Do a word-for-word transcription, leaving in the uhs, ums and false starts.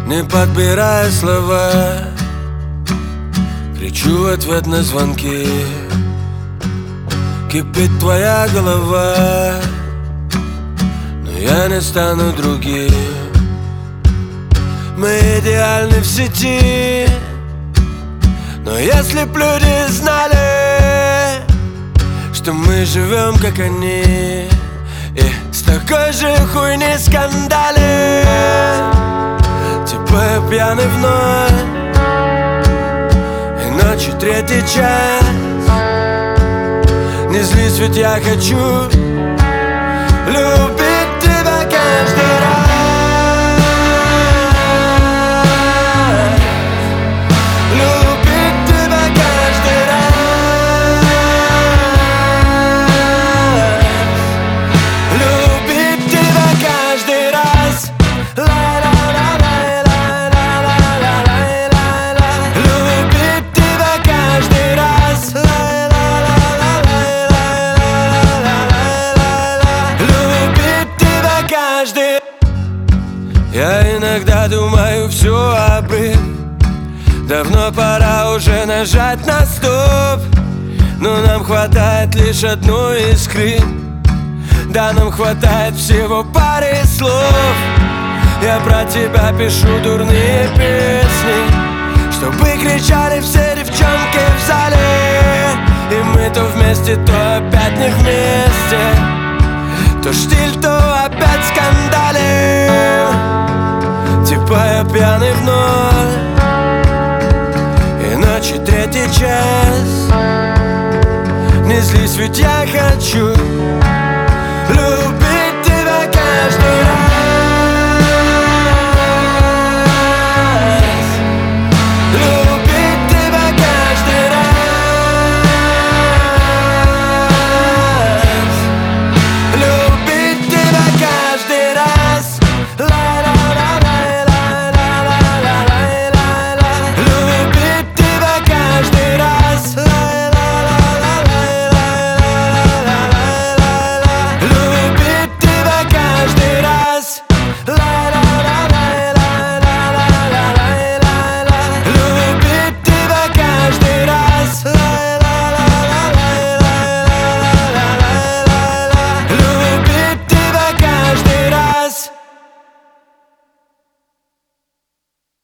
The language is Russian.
Не подбирая слова, кричу в ответ на звонки. Кипит твоя голова, но я не стану другим. Мы идеальны в сети, но если б люди знали, что мы живем как они, и с такой же хуйни скандали. Типа я пьяный вновь, и ночью третий час. Не злись, ведь я хочу любить тебя каждый раз. Любить тебя каждый раз. Любить тебя каждый раз. Любить тебя каждый раз. Я иногда думаю все обрыв. Давно пора уже нажать на стоп, но нам хватает лишь одной искры. Да, нам хватает всего пары слов. Я про тебя пишу дурные песни, чтобы кричали все девчонки в зале. И мы то вместе, то опять не вместе, то штиль, то опять скандалим. Типа я пьяный вновь, и ночи третий час. Не злись, ведь я хочу